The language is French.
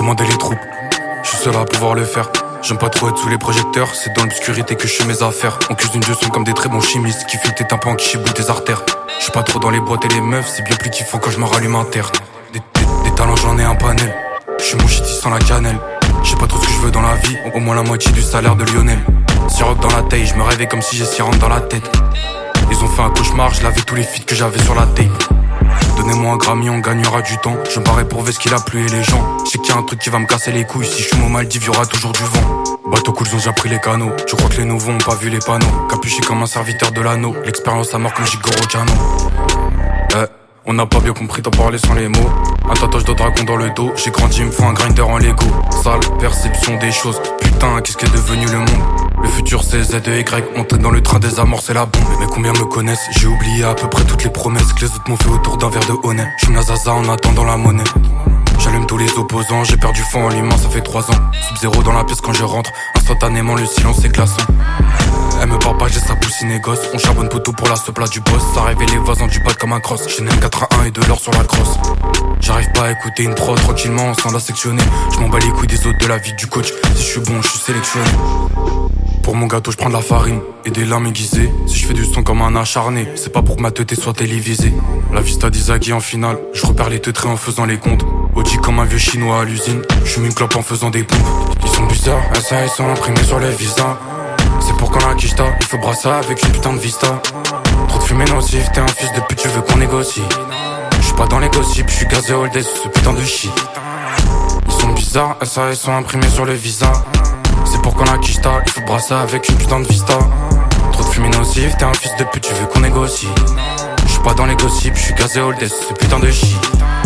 commander les troupes. Je suis seul à pouvoir le faire. J'aime pas trop être sous les projecteurs, c'est dans l'obscurité que je fais mes affaires. On cuisine du son comme des très bons chimistes qui filent tes tympans, qui chibouillent tes artères. Je suis pas trop dans les boîtes et les meufs, c'est bien plus kiffant quand je me rallume à terre. Des talents, j'en ai un panel. Je suis mon shitty sans la cannelle. Je sais pas trop ce que je veux dans la vie, au moins la moitié du salaire de Lionel. Siroc dans la taille, je me rêvais comme si j'ai Siroc dans la tête. Ils ont fait un cauchemar, je lavais tous les feats que j'avais sur la tape. Donnez-moi un Grammy, on gagnera du temps. Je me barrais pour ver ce qu'il a plu et les gens. Je sais qu'il y a un truc qui va me casser les couilles. Si je suis au Maldives, y'aura toujours du vent. Bateau cool, ils ont déjà pris les canaux. Je crois que les nouveaux ont pas vu les panneaux. Capuché comme un serviteur de l'anneau. L'expérience à mort comme Jigoro Kano. On n'a pas bien compris t'en parler sans les mots. Un tatouage de dragon dans le dos. J'ai grandi, il me faut un grinder en Lego. Sale perception des choses. Putain, qu'est-ce qu'est devenu le monde? Le futur c'est Z et Y. Monter dans le train des amours, c'est la bombe. Mais combien me connaissent? J'ai oublié à peu près toutes les promesses que les autres m'ont fait autour d'un verre de honnête. J'fume la zaza en attendant la monnaie. J'allume tous les opposants, j'ai perdu foi en l'humain, ça fait 3 ans. Sub-0 dans la pièce quand je rentre, instantanément le silence est glaçant. Elle me parle pas, j'ai sa poussine et gosse. On charbonne poteau pour la plat du boss. Ça réveille les voisins du pad comme un cross. J'ai une 4 à 1 et de l'or sur la crosse. J'arrive pas à écouter une prod tranquillement sans la sectionner. Je bats les couilles des autres de la vie du coach. Si je suis bon, je suis sélectionné. Pour mon gâteau, je prends de la farine et des lames aiguisées. Si je fais du son comme un acharné, c'est pas pour que ma tête soit télévisée. La vista d'Izagi en finale, je repère les teutrés en faisant les comptes. Audi comme un vieux chinois à l'usine, je fume une clope en faisant des pompes. Ils sont bizarres, ça ils sont imprimés sur les visas. C'est pour quand la quicheta, il faut brasser avec une putain de vista. Trop de fumée nocif, t'es un fils de pute, tu veux qu'on négocie. Je suis pas dans les gossips, je suis gazé all day sous ce putain de shit. Ils sont bizarres, ça ils sont imprimés sur les visas. C'est pour quand la quicheta, il faut brasser avec une putain de vista. Trop de fumée nocif, t'es un fils de pute, tu veux qu'on négocie. Je suis pas dans les gossips, je suis gazé all day sous ce putain de shit.